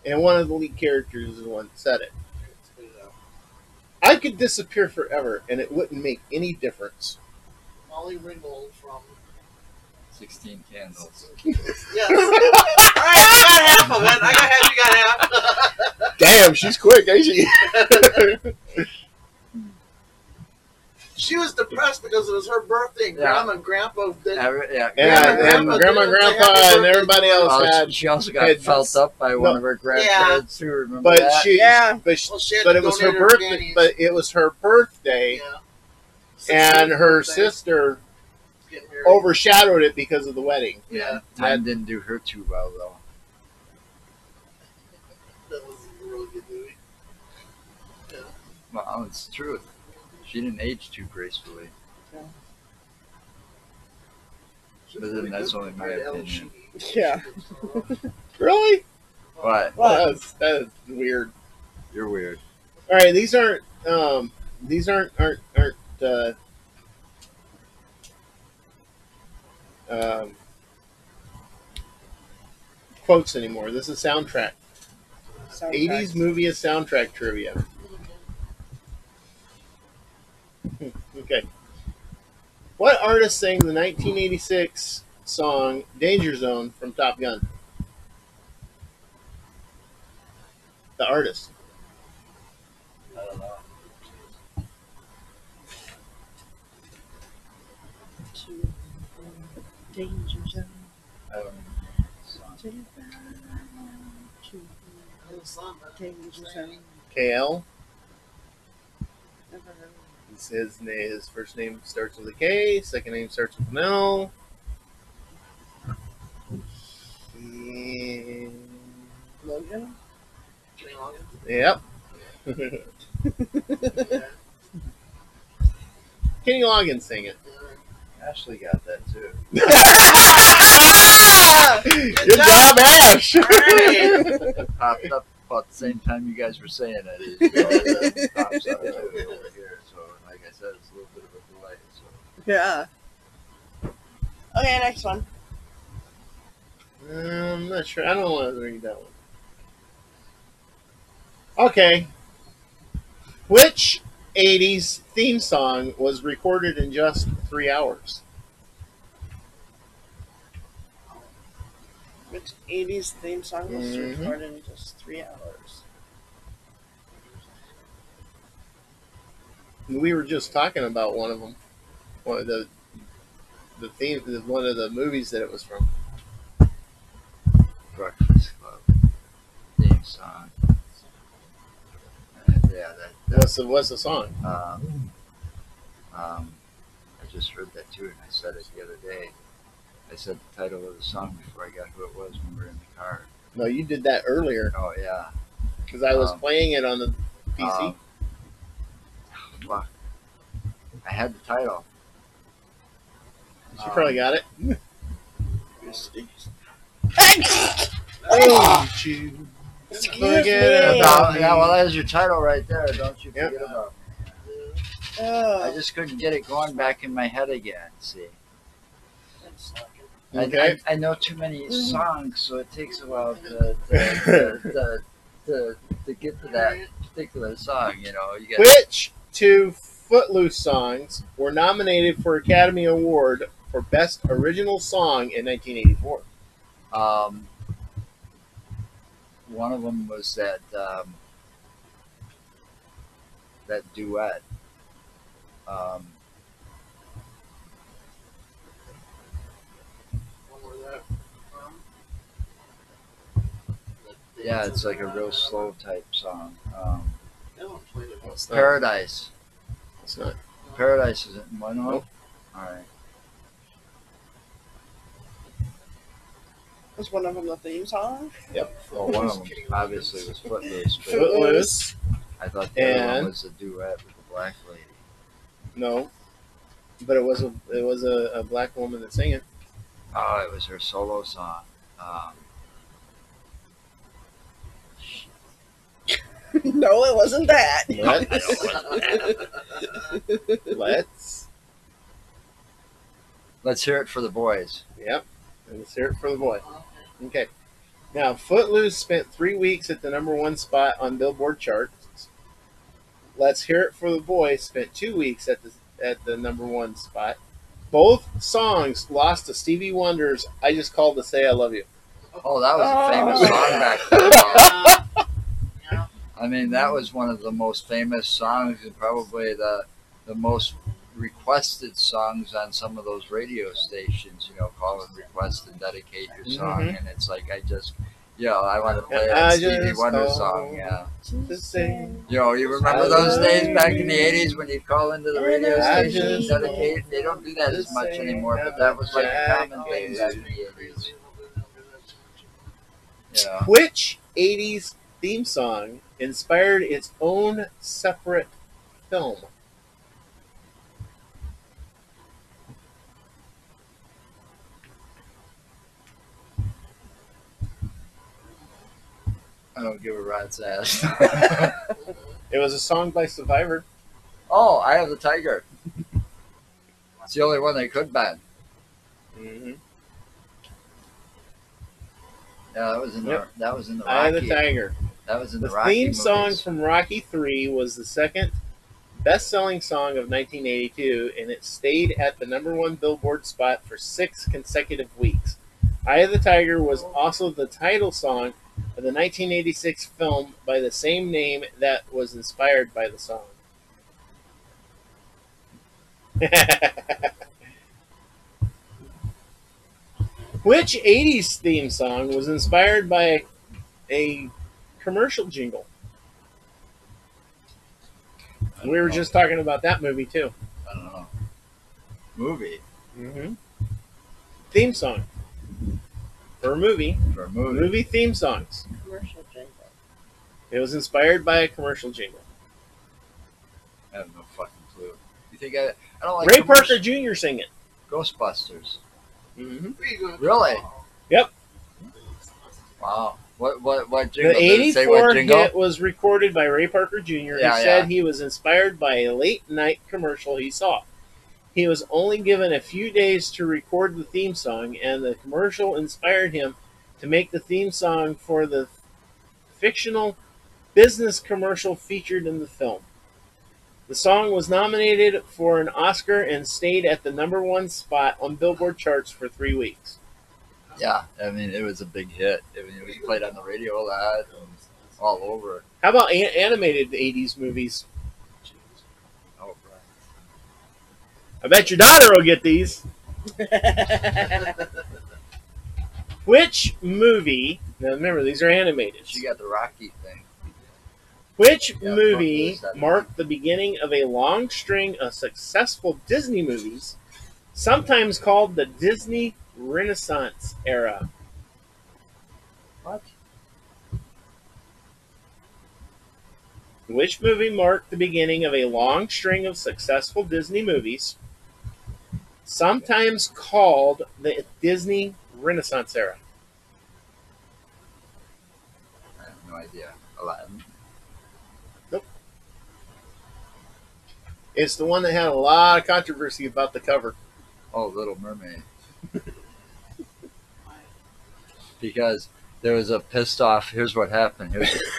and one of the lead characters is the one that said it. I could disappear forever, and it wouldn't make any difference. Molly Ringwald from 16 Candles. Yes. All right, I got half of it. I got half. You got half. Damn, she's quick, ain't she? She was depressed because it was her birthday. And Yeah. Grandma and Grandpa did. Yeah, Grandma and Grandma, did Grandpa, happy and birthday everybody to her. else Oh, had. she also got had- felt up by one No. of her grandparents too. Remember But that? she, Yeah. Well, she had but to it was her donate birthday. panties. But it was her birthday, Yeah. and 16th her birthday. sister Getting married. overshadowed it because of the wedding. Yeah. Time didn't do her too well though. That was a really good movie. Yeah. Well, it's the truth. She didn't age too gracefully. She But was then really that's good only my compared to Ellen opinion. Sheedy. Yeah. Really? What? What? That is weird. You're weird. All right, these aren't um, quotes anymore. This is soundtrack. 80s movie is soundtrack trivia. Okay. What artist sang the 1986 song Danger Zone from Top Gun? The artist. I don't know. Danger zone. I don't know. Song. Danger zone. KL. Never heard. His first name starts with a K. Second name starts with an L. And- Logan. Kenny Loggins. Yep. Yeah. Kenny Loggins sang it. Ashley got that too. Good job, Ash. It popped up about the same time you guys were saying it. It pops up over here. So, like I said, it's a little bit of a delay. So. Yeah. Okay, next one. I'm not sure. I don't want to read that one. Okay. Which 80s theme song was recorded in just 3 hours? Which 80s theme song was Mhm. recorded in just 3 hours? We were just talking about one of them. One of the theme, one of the movies that it was from. Breakfast Club theme song. Yeah, What's the song? I just heard that too, and I said it the other day. I said the title of the song before I got who it was when we were in the car. No, you did that earlier Oh yeah. because I was Um, playing it on the PC. Fuck. I had the title. She probably got it. Ah! Don't you Excuse forget me. about me. Yeah, well, there's your title right there. Don't you Yep. forget about me. I Oh, just couldn't get it going back in my head again. See, Okay. I know too many songs, so it takes a while to get to that particular song. You know, you got Which two Footloose songs were nominated for Academy Award for Best Original Song in 1984? One of them was that that duet. Yeah, it's like a real slow type song. It's not. Paradise. It's not. Paradise isn't one of them? Nope. Alright. was one of them the theme song? Well, one of them obviously was Footloose, but Footloose. I thought the other And- one was a duet with the black lady. No. But it was a black woman that sang it. Oh, it was her solo song. No, it wasn't that. Let's Let's hear it for the boys. Yep. And let's hear it for the boy. Okay. Now, Footloose spent 3 weeks at the number one spot on Billboard charts. Let's Hear It for the Boy spent 2 weeks at the number one spot. Both songs lost to Stevie Wonder's "I Just Called to Say I Love You." Oh, that was a famous Oh. song back then. Yeah. I mean, that was one of the most famous songs and probably the most requested songs on some of those radio stations. You know, call and request and dedicate your song, Mhm. and it's like I want to play I that Stevie just Wonder called song. Yeah. To say, You remember I those love days back in you. the '80s when you'd call into the radio I station and just dedicate? They don't do that as much anymore, but that was like a common thing back in the '80s. Yeah. which 80s theme song inspired its own separate film? I don't give a rat's ass. It was a song by Survivor. Oh, I Have the Tiger. It's the only one they could ban. Mm-hmm. Yeah, that was in Yep. the Eye of the Rocky. Tiger. That was in The the Rocky theme movies. song from Rocky 3 was the second best-selling song of 1982, and it stayed at the number one Billboard spot for 6 consecutive weeks. Eye of the Tiger was also the title song of the 1986 film by the same name that was inspired by the song. Which 80s theme song was inspired by a commercial jingle? I don't We were know. just talking about that movie too. I don't know. Movie Mm-hmm. Theme song for a movie. for a movie. Movie theme songs. Commercial jingle. It was inspired by a commercial jingle. I have no fucking clue. You think I don't like Ray commercial- Parker Jr. singing. Ghostbusters. Mm-hmm. Really? Yep. Wow. What The jingle? Did it say what '84 jingle? hit was recorded by Ray Parker Jr. Yeah, He said yeah. he was inspired by a late night commercial he saw. He was only given a few days to record the theme song, and the commercial inspired him to make the theme song for the fictional business commercial featured in the film. The song was nominated for an Oscar and stayed at the number one spot on Billboard charts for 3 weeks. Yeah, I mean it was a big hit. I mean it was played on the radio a lot and all over. How about animated 80s movies? Oh, right. I bet your daughter will get these. Which movie, now remember these are animated, She got the Rocky thing. which Yeah, movie fuck this, marked the beginning of a long string of successful Disney movies, sometimes called the Disney Renaissance era? What? Which movie marked the beginning of a long string of successful Disney movies, sometimes called the Disney Renaissance era? I have no idea. Aladdin. It's the one that had a lot of controversy about the cover. Oh, Little Mermaid. Because there was a pissed off. Here's what happened.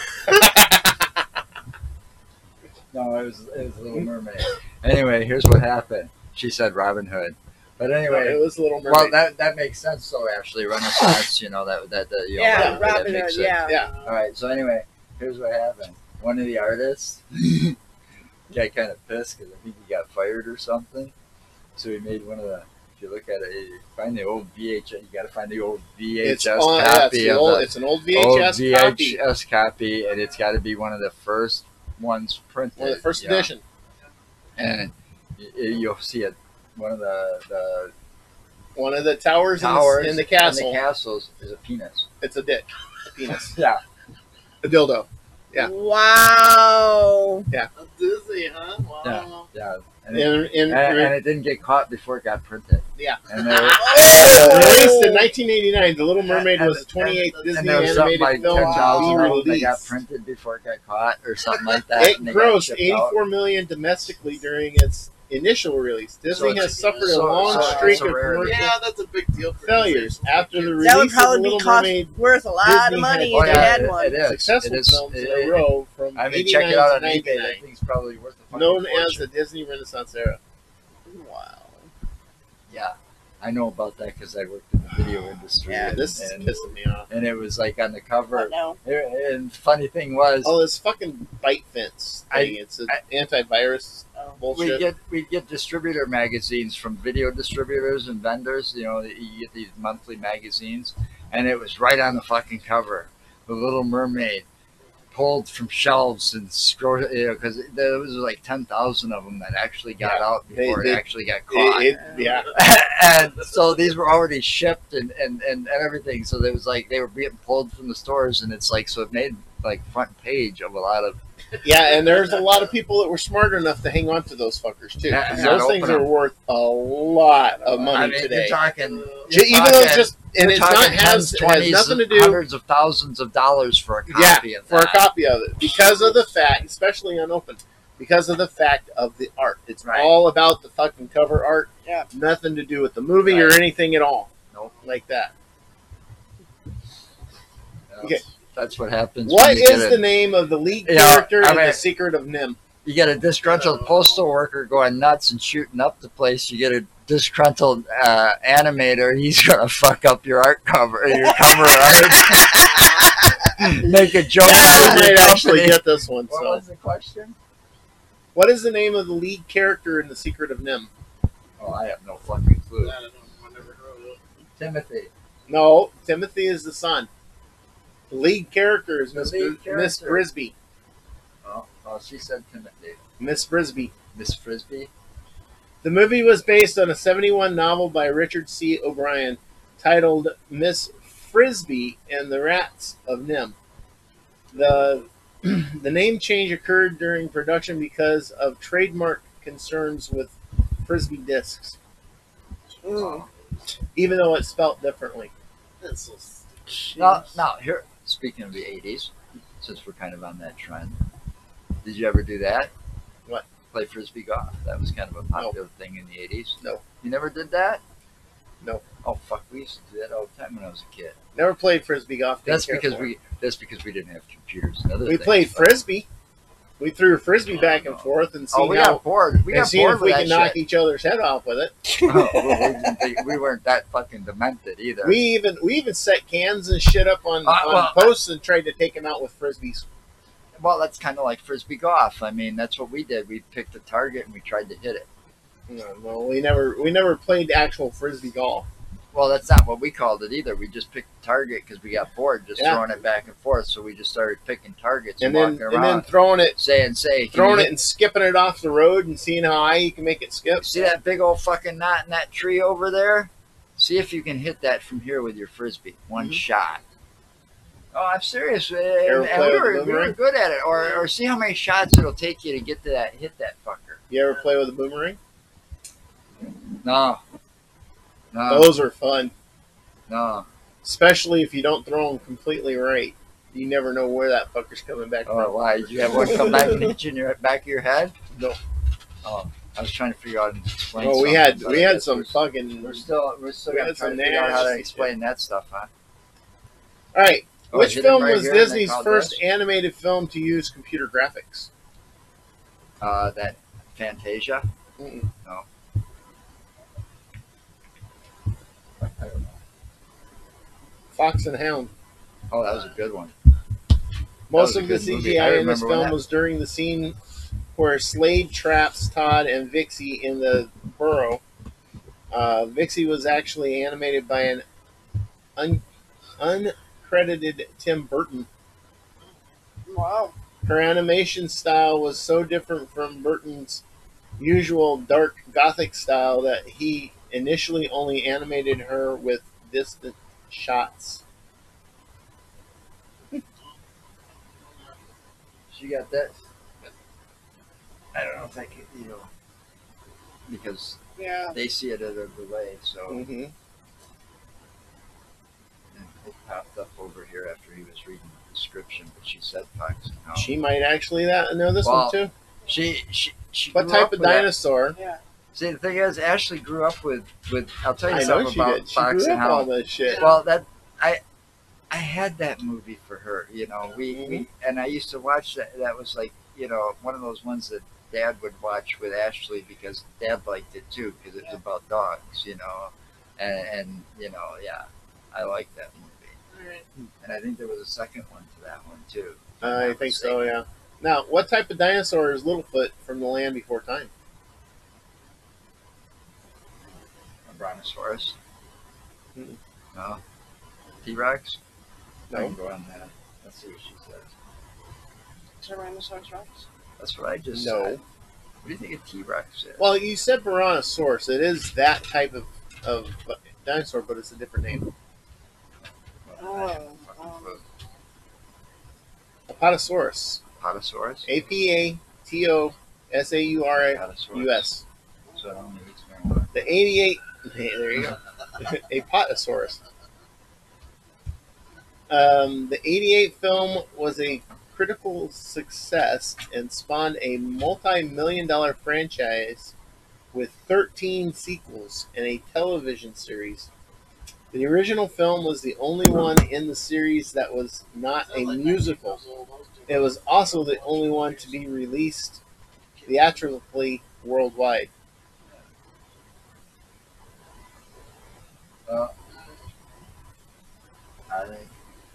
No, it was Little Mermaid. Anyway, here's what happened. She said Robin Hood, but No, anyway. it was Little Mermaid. Well, that makes sense. So actually, Renaissance. You know that you know, Yeah, that Robin Hood, makes sense. yeah. Yeah. All right. So anyway, here's what happened. One of the artists got kind of pissed because I think he got fired or something. So he made one of the. If you look at it, you find the old VHS. You got to find the old VHS copy of the it's an old old VHS copy. VHS copy, and it's got to be one of the first ones printed. One of the first you know. edition. And you'll see it. One of the One of the towers, towers in the castle. and the castles is a penis. It's a dick. A penis. Yeah. A dildo. Yeah. Wow. Disney, huh? Wow. Yeah. And it, In, and it didn't get caught before it got printed. Yeah. And there, released in 1989, The Little Mermaid was the 28th and Disney there was something animated like film to 10,000 be of them that got released. printed before it got caught or something like that. It and they got grossed shipped out. $84 million domestically during its initial release. Disney it's- has suffered a so- long so streak it's a of rarity. commercial Yeah, that's a big deal for failures. Disney. After the That would release of The probably be Little cost Mermaid, worth a lot Disney of money had- if they had it one. is. successful It is. films in a row from I mean, 89 check it out to on eBay. 99, That thing's probably worth a fucking known as fortune. the Disney Renaissance era. Wow. Yeah, I know about that because I worked in the video industry. Yeah, This is and, pissing me off. and it was like on the But cover. no. And the funny thing was, Oh, this fucking bite fence thing. It's an antivirus Oh. bullshit. we get distributor magazines from video distributors and vendors. You know, you get these monthly magazines, and it was right on the fucking cover, The Little Mermaid, pulled from shelves and scrolled. You know, because there was like 10,000 of them that actually got Yeah. out before They- it actually got caught. Yeah. And so these were already shipped and everything. So there was like they were being pulled from the stores, and it's like so it made like front page of a lot of Yeah, and there's a lot of people that were smart enough to hang on to those fuckers too. Yeah, 'Cause and not those things open are them. worth a lot of money I mean, today. You're talking, Even though it's just and it's not has nothing to do hundreds of thousands of dollars for a copy of for a that. copy of it because of the fact, especially unopened, because of the fact of the art. It's Right. all about the fucking cover art. Yeah. Nothing to do with the movie or Right. anything at all. Nope. Like that. That's, Okay. that's what happens. What when you is get the a, name of the lead You know, character I in mean- The Secret of Nim? you get a disgruntled postal worker going nuts and shooting up the place. You get a disgruntled animator. He's gonna fuck up your art cover, your cover art. Make a joke. I out of your might actually company. get this one. What So, was the question? what is the name of the lead character in The Secret of Nim? Oh, I have no fucking clue. I don't know. I never heard of it. Timothy. No, Timothy is the son. The lead character is The Miss lead Miss character. Frisbee. Oh, she said Timothy. Miss Frisbee. Miss Frisbee. The movie was based on a 1971 novel by Richard C. O'Brien titled Miss Frisbee and the Rats of Nim. The name change occurred during production because of trademark concerns with Frisbee discs, Mm. even though it's spelt differently. That's so stupid. Now, here, speaking of the 80s, since we're kind of on that trend, did you ever do that? What? Play Frisbee golf. That was kind of a popular thing in the 80s. No. You never did that? No. Oh, fuck. We used to do that all the time when I was a kid. Never played Frisbee golf. That's didn't care because for it. we didn't have computers and other We things. played but- Frisbee. We threw a Frisbee back and forth and Oh, see we how got bored. We and got see bored if with we that can knock shit. each other's head off with it. Oh, we weren't that fucking demented either. We even set cans and shit up on well, posts and tried to take them out with Frisbees. Well, that's kind of like Frisbee golf. I mean, that's what we did. We picked a target and we tried to hit it. No, well, we never played actual Frisbee golf. Well, that's not what we called it either. We just picked a target because we got bored just Yeah. throwing it back and forth. So we just started picking targets And and, then walking and then around, throwing it saying, throwing it and skipping it off the road and seeing how high you can make it skip. See that big old fucking knot in that tree over there? See if you can hit that from here with your Frisbee. One Mhm. shot. Oh, I'm serious. Ever And play we with were, the we were boomerang? good at it. Or see how many shots it'll take you to get to that, hit that fucker. You ever play with a boomerang? No. No. Those are fun, No. especially if you don't throw them completely right. You never know where that fucker's coming back Oh, from. why? Did you have one come back and hit you in your back of your head? No. Oh, I was trying to figure out and explain. Oh, we something, had but I guess some we're fucking. still we gonna had try some to figure out how to nasty explain that stuff, huh? All right, Oh, which hit him film right was here and they Disney's called first this? animated film to use computer graphics? That Fantasia. Mm-mm. No. I don't know. Fox and Hound. Oh, that was a good one. Most was a of the good movie. I CGI in this remember when film that- was during the scene where Slade traps Todd and Vixie in the burrow. Vixie was actually animated by an uncredited Tim Burton. Wow. Her animation style was so different from Burton's usual dark gothic style that he initially only animated her with distant shots. She got that. I don't know if I can, because Yeah. they see it at a delay, so Mm-hmm. and it popped up over here after he was reading the description, but she said Fox and Hound. She might actually know this Well, one too. She she What grew type up of with that. dinosaur? Yeah. See, the thing is, Ashley grew up with. I'll tell you I know something she about did. She Fox grew and up all Hound. this shit. Well, I had that movie for her. You know, we Mhm. and I used to watch that. That was like, you know, one of those ones that Dad would watch with Ashley because Dad liked it too because it was about dogs. You know, and you know, yeah, I like that movie. Alright. And I think there was a second one to that one too. if I'm I not think so. mistaken. Yeah. Now, what type of dinosaur is Littlefoot from The Land Before Time? A brontosaurus. Mm. No. T-Rex. I No. can go on that. Let's see what she says. Tyrannosaurus Rex. That's what I just No. said. What do you think a T-Rex is? Well, you said Brontosaurus. It is that type of dinosaur, but it's a different name. Oh, Apatosaurus. Apatosaurus? Apatosaurus. So it only eats marijuana. The 88. Hey, there you go. Apatosaurus. The 88 film was a critical success and spawned a multi-million-dollar franchise with 13 sequels and a television series. The original film was the only one in the series that was not a musical. It was also the only one to be released theatrically worldwide. I think.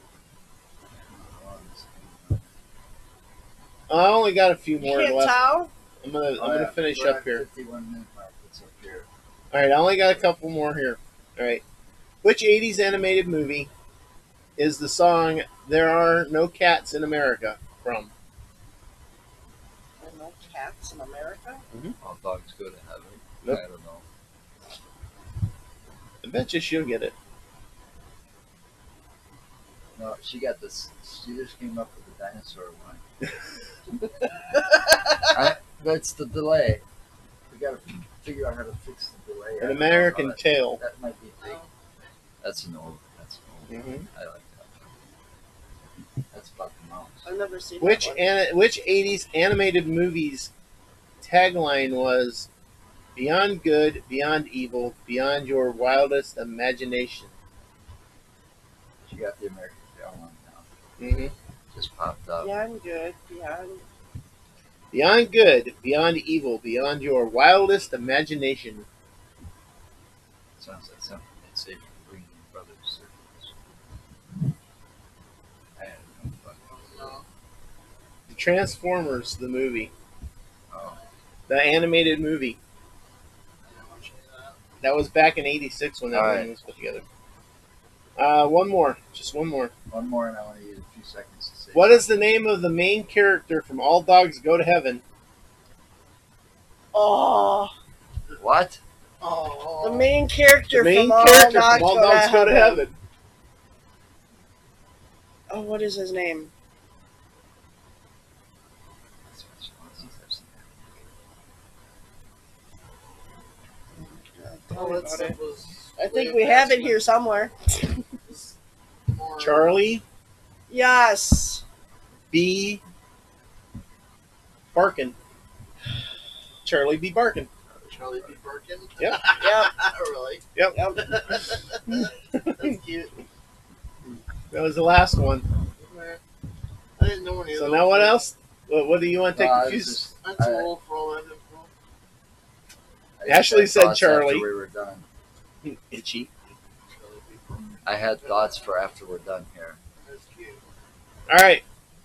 I only got a few you more can't left. tell? I'm gonna finish up here. 51 minute mark. It's up here. All right, I only got a couple more here. All right, which '80s animated movie is the song "There Are No Cats in America" from? There are no cats in America? All dogs go to heaven. Nope. I don't know. I bet you she'll get it. No, she got this. She just came up with the dinosaur one. That's the delay. We gotta figure out how to fix the delay. I An don't know American how that- Tale. That might be big. That's an old. Mhm. I like that. That's about the mouse. I've never seen Which that one. which '80s animated movie's tagline was "Beyond good, beyond evil, beyond your wildest imagination"? She got the American Tail one now. Mm-hmm. Just popped up. Beyond good, beyond. Beyond good, beyond evil, beyond your wildest imagination. Sounds like something they'd say for bringing brothers circles. I had no fucking clue. The Transformers, the movie, Oh, the animated movie. That was back in '86 when that All movie right. was put together. One more, just one more. one more, and I want to use a few seconds to say. What is the name of the main character from All Dogs Go to Heaven? Oh, What? Oh, the main character, The main from All character Dogs from All Go Dogs to Go to Heaven. Heaven. Oh, what is his name? That's what she wants. I've seen that. Tell me that about stuff it. was I think way we have past it here somewhere. more- Charlie Yes. B. Barkin. Charlie B. Barkin. Charlie B. Birkin. Yep. Yep. Really? Yep. That's cute. That was the last one. Man, I didn't know any of So those. now what else? What do you want to take? No, a I few was just- I'm too I- old for all that info. I just Ashley had said thoughts Charlie. After we were done. Itchy. Charlie B. Birkin. I had thoughts for after we're done here. That's cute. All right.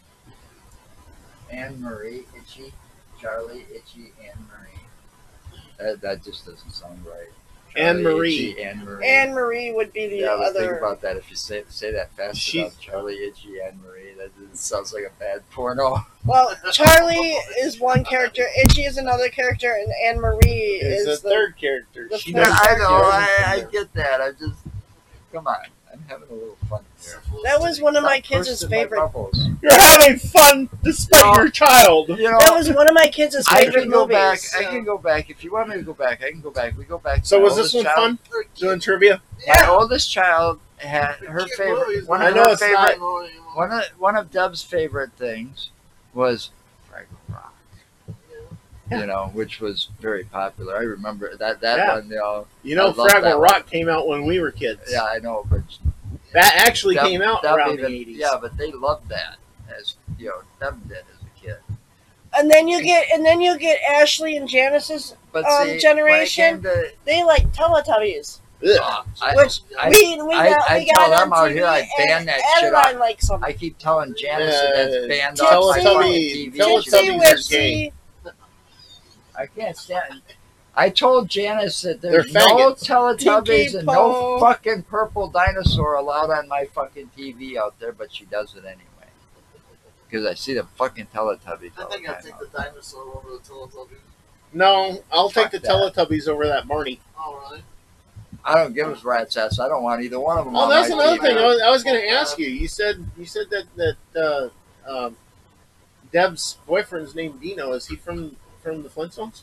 Anne Marie, Itchy, Charlie, Itchy, Anne Marie. That just doesn't sound right. Anne Charlie, Marie. Itchy, Anne Marie. Anne Marie would be the Yeah, but think other. about that. If you say that fast She's- enough, Charlie, Itchy, Anne Marie, that sounds like a bad porno. Well, Charlie is one character, Itchy is another character, and Anne Marie Is is the third character. the She third does I know. character. I get that. I just come on. I'm having a little fun here. That was one of my Stop kids' bursting my favorite. bubbles. You're having fun despite No. your child. You know, That was one of my kids' I favorite can go back. movies. I can go back. If you want me to go back, I can go back. We go back. So My was this oldest one child- fun? Doing trivia? My oldest child had her Cute favorite. movies, One I of know her it's favorite. not. One of Deb's favorite things was Fraggle Rock. you know, which was very popular. I remember that Yeah. one. You know, You know, I love that Fraggle one. Rock came out when we were kids. Yeah, I know, but That actually Deb- came out Deb around even- the 80s. Yeah, but they loved that as you know, Deb did as a kid. And then you get Ashley and Janice's. But Generation? when it came They like Teletubbies. Ugh. to, I, Which I- we I got tell on them out TV, here, I ban and that shit Adeline likes them. I keep telling Janice that that's banned Tipsy- off my fucking Teletubby- TV. Teletubbies Tipsy are Wipsy. I can't stand. I told Janice that They're there's no faggots. Teletubbies Tinky and Po. no fucking purple dinosaur allowed on my fucking TV out there, but she does it anyway. Because I see the fucking Teletubbies I all the think I'd time. take the dinosaur over the Teletubbies. No, I'll Fuck take the that. Teletubbies over that Barney. Oh, really? I don't give a rat's ass. I don't want either one of them Oh, on that's my another TV. thing. I was going to ask you. You said that Deb's boyfriend's named Dino. Is he from the Flintstones?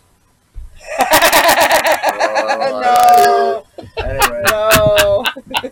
Oh, No, Anyway, no.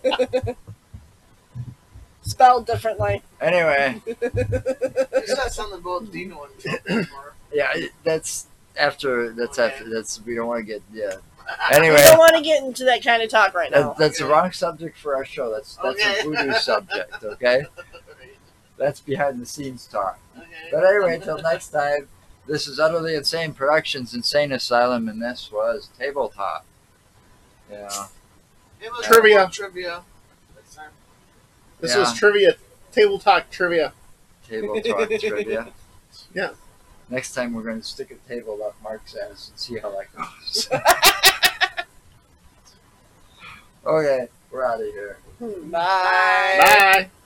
Spelled differently. anyway, You said something about Dino and Mark. yeah, that's after. We don't want to get We Anyway, don't want to get into that kind of talk right now. that's the wrong subject for our show. That's Okay. a voodoo subject. Okay, that's behind the scenes talk. Okay. But anyway, until next time, this is Utterly Insane Productions, Insane Asylum, and this was Tabletop. Yeah. It was Trivia. more Trivia. Next time. This Yeah. was trivia, table talk trivia. Table talk trivia. Yeah. Next time we're going to stick a table up Mark's ass and see how that goes. Okay, we're out of here. Bye. Bye.